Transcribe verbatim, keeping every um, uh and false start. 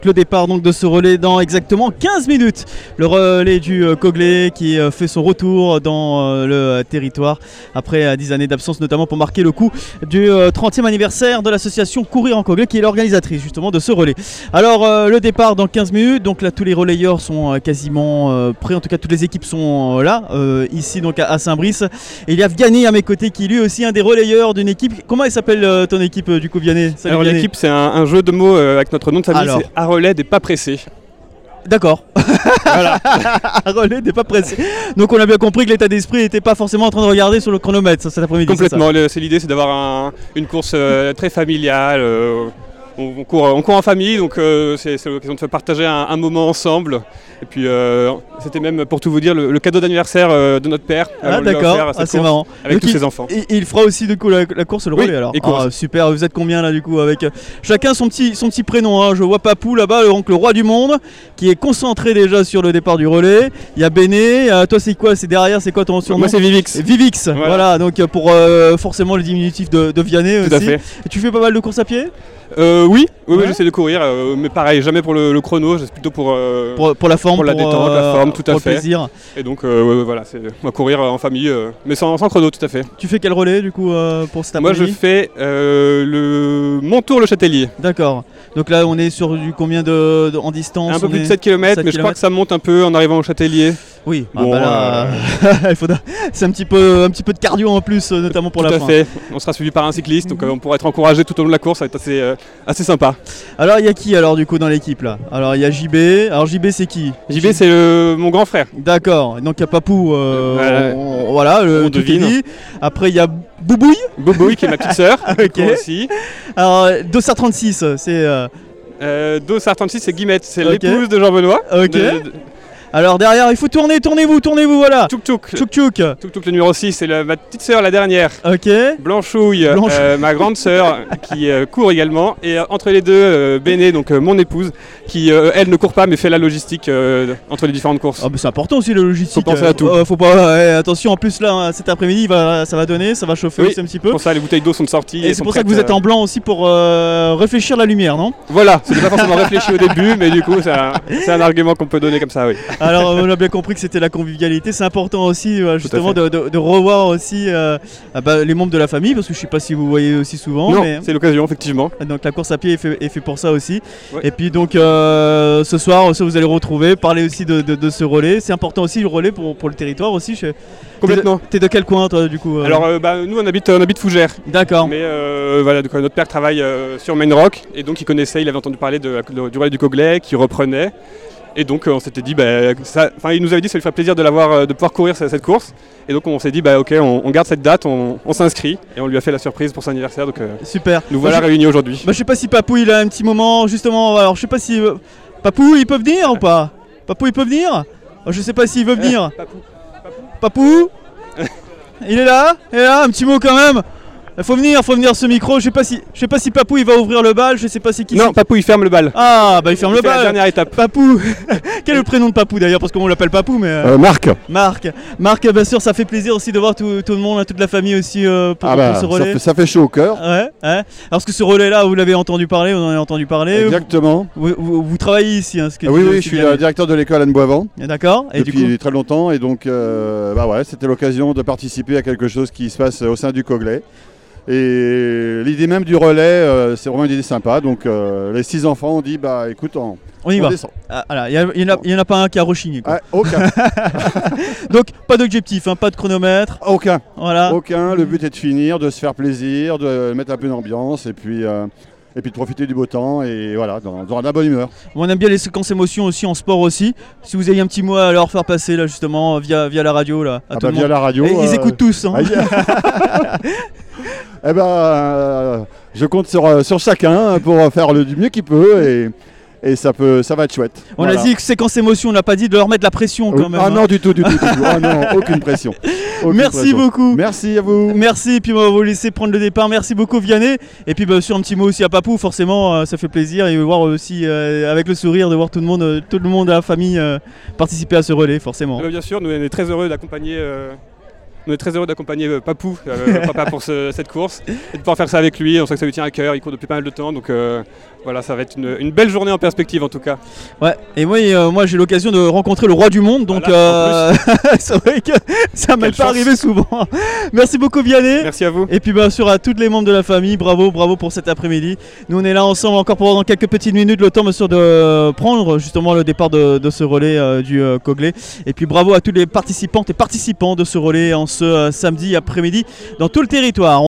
Le départ donc de ce relais dans exactement quinze minutes. Le relais du euh, Coglay qui euh, fait son retour dans euh, le euh, territoire après euh, dix années d'absence, notamment pour marquer le coup du euh, trentième anniversaire de l'association Courir en Coglay qui est l'organisatrice justement de ce relais. Alors euh, le départ dans quinze minutes, donc là tous les relayeurs sont euh, quasiment euh, prêts, en tout cas toutes les équipes sont euh, là, euh, ici donc à, à Saint-Brice. Et il y a Vianney à mes côtés qui lui aussi un des relayeurs d'une équipe. Comment elle s'appelle euh, ton équipe euh, du coup Vianney? Salut, Alors Vianney. L'équipe c'est un, un jeu de mots euh, avec notre nom de famille, Alors. c'est à relais des pas pressés. D'accord. Voilà. Relais n'est pas pressé. Donc on a bien compris que l'état d'esprit n'était pas forcément en train de regarder sur le chronomètre cet après-midi. Complètement, c'est, c'est l'idée, c'est d'avoir un, une course euh, très familiale. Euh, on, on, court, on court en famille, donc euh, c'est, c'est l'occasion de partager un, un moment ensemble. Et puis euh, c'était même, pour tout vous dire, le, le cadeau d'anniversaire euh, de notre père. Ah on lui a d'accord, offert cette ah, c'est course marrant. Avec donc tous il, ses enfants. Et il fera aussi du coup la, la course, le Oui, relais alors. il court. Ah, super, vous êtes combien là du coup avec euh, chacun son petit, son petit prénom hein. Je vois Papou là-bas, donc le roi du monde, qui est concentré déjà sur le départ du relais. Il y a Béné, euh, toi c'est quoi? C'est derrière, c'est quoi ton surnom? Moi c'est Vivix. Vivix, voilà, voilà donc pour euh, forcément le diminutif de, de Vianney Tout aussi. à fait. Et tu fais pas mal de courses à pied? Euh, oui, oui, ouais. oui, j'essaie de courir, euh, mais pareil, jamais pour le, le chrono, c'est plutôt pour, euh, pour, pour la forme, pour la pour, détente, euh, la forme, tout à pour fait. Le plaisir. Et donc euh, voilà, c'est, on va courir en famille, euh, mais sans, sans chrono, tout à fait. Tu fais quel relais du coup euh, pour cet Moi après-midi? je fais euh, le Montour le Châtelier. D'accord. Donc là on est sur du combien de, de en distance? Un peu on plus est de sept kilomètres, mais sept je crois que ça monte un peu en arrivant au Châtelier. Oui, bon, ah bah là, euh... il faudra... c'est un petit, peu, un petit peu de cardio en plus, notamment pour tout la fin. fin. Tout à fait, on sera suivi par un cycliste, donc euh, on pourra être encouragé tout au long de la course, ça va être assez, euh, assez sympa. Alors il y a qui alors du coup dans l'équipe là? Alors il y a J B, alors J B c'est qui? J B c'est le, mon grand frère. D'accord, donc il y a Papou, euh, euh, on, on, voilà, le on tout devine. est dit. Après il y a Boubouille. Boubouille qui est ma petite sœur, ok. Aussi. Alors Dossard trente-six, c'est... Euh... Euh, Dossard trente-six c'est Guillemette, c'est okay. l'épouse de Jean-Benoît. Ok. De, de... Alors derrière, il faut tourner, tournez-vous, tournez-vous, voilà. Tchouk Tchouk. Tchouk Tchouk. Tchouk Tchouk le numéro six, c'est la, ma petite sœur, la dernière. Ok. Blanchouille, Blanche... euh, ma grande sœur qui euh, court également. Et euh, entre les deux, euh, Béné, donc euh, mon épouse, qui euh, elle ne court pas mais fait la logistique euh, entre les différentes courses. Ah bah c'est important aussi la logistique. Faut penser à tout. Euh, faut pas, ouais, attention, en plus là, cet après-midi, va, ça va donner, ça va chauffer oui, aussi un petit peu. Pour ça, les bouteilles d'eau sont sorties. Et, et c'est pour ça que vous êtes en blanc aussi pour euh, réfléchir la lumière, non? Voilà, c'était pas forcément réfléchi au début, mais du coup, c'est un, c'est un argument qu'on peut donner comme ça, oui. Alors, on a bien compris que c'était la convivialité. C'est important aussi, euh, justement, de, de, de revoir aussi euh, bah, les membres de la famille, parce que je sais pas si vous voyez aussi souvent. Non, mais... c'est l'occasion, effectivement. Donc la course à pied est fait, est fait pour ça aussi. Ouais. Et puis donc euh, ce soir aussi, vous allez retrouver, parler aussi de, de, de ce relais. C'est important aussi le relais pour, pour le territoire aussi. Je... Complètement. T'es de, t'es de quel coin toi du coup euh... Alors euh, bah, nous on habite, on habite Fougères. D'accord. Mais euh, voilà, donc, notre père travaille euh, sur Main Rock et donc il connaissait, il avait entendu parler de, de, du relais du Coglay qui reprenait. Et donc euh, on s'était dit, bah, ça, il nous avait dit que ça lui ferait plaisir de, l'avoir, de pouvoir courir cette, cette course. Et donc on s'est dit, bah ok, on, on garde cette date, on, on s'inscrit et on lui a fait la surprise pour son anniversaire. Donc euh, super. Nous voilà bah, réunis aujourd'hui. Bah, je sais pas si Papou il a un petit moment justement. Alors je sais pas si euh, Papou il peut venir ou pas. Papou il peut venir. Je sais pas s'il veut venir. Eh, Papou. Papou. Il est là, il est là, un petit mot quand même. Il faut venir, faut venir ce micro. Je sais pas si, je sais pas si Papou il va ouvrir le bal. Je sais pas si qui. Non, c'est... Papou il ferme le bal. Ah bah il ferme il le fait bal. La dernière étape. Papou. Quel est le prénom de Papou d'ailleurs parce qu'on l'appelle Papou mais. Euh, Marc. Marc. Marc, bien sûr, ça fait plaisir aussi de voir tout, tout le monde, toute la famille aussi euh, pour, ah bah, pour ce relais. Ça fait, ça fait chaud au cœur. Ouais. ouais. Alors que ce relais là, vous l'avez entendu parler, vous en avez entendu parler. Exactement. Vous, vous, vous travaillez ici. Hein, ce que ah, oui oui, je suis le directeur de l'école Anne Boivent. D'accord. Et depuis du coup... très longtemps et donc euh, bah ouais, c'était l'occasion de participer à quelque chose qui se passe au sein du Coglay. Et l'idée même du relais, euh, c'est vraiment une idée sympa. Donc euh, les six enfants ont dit bah écoute, on, on y on va. descend. Ah, voilà. Il n'y en, en a pas un qui a rechigné. Ah, aucun. Donc pas d'objectif, hein, pas de chronomètre. Aucun. Voilà. Aucun. Le but est de finir, de se faire plaisir, de mettre un peu d'ambiance et puis. Euh, Et puis de profiter du beau temps et voilà, dans, dans la bonne humeur. On aime bien les séquences émotions aussi en sport aussi. Si vous avez un petit mot à leur faire passer là justement via, via la radio là. À ah tout bah le via monde. la radio. Et euh... ils écoutent tous. Hein. eh ben, euh, je compte sur, sur chacun pour faire le, du mieux qu'il peut et, et ça, peut, ça va être chouette. On voilà. a dit que séquence émotion, on n'a pas dit de leur mettre la pression quand même. Ah hein. non, du tout, du tout, du tout. Ah non, aucune pression. Aucune Merci pression. beaucoup. Merci à vous. Merci, et puis on va vous laisser prendre le départ. Merci beaucoup Vianney. Et puis bah, sur un petit mot aussi à Papou, forcément euh, ça fait plaisir et voir aussi euh, avec le sourire de voir tout le monde, euh, tout le monde de la famille euh, participer à ce relais forcément. Euh, bien sûr, nous on est très heureux d'accompagner. Euh... On est très heureux d'accompagner euh, Papou, euh, papa, pour ce, cette course et de pouvoir faire ça avec lui. On sait que ça lui tient à cœur, il court depuis pas mal de temps, donc euh, Voilà, ça va être une, une belle journée en perspective en tout cas. Ouais, et moi, euh, moi j'ai l'occasion de rencontrer le roi du monde, donc voilà, euh, c'est vrai que ça m'est pas arrivé souvent. Merci beaucoup Vianney. Merci à vous. Et puis bien sûr à tous les membres de la famille, bravo, bravo pour cet après-midi. Nous on est là ensemble encore pendant quelques petites minutes, le temps bien sûr de prendre justement le départ de, de ce relais euh, du euh, Coglay. Et puis bravo à tous les participantes et participants de ce relais en ce euh, samedi après-midi dans tout le territoire.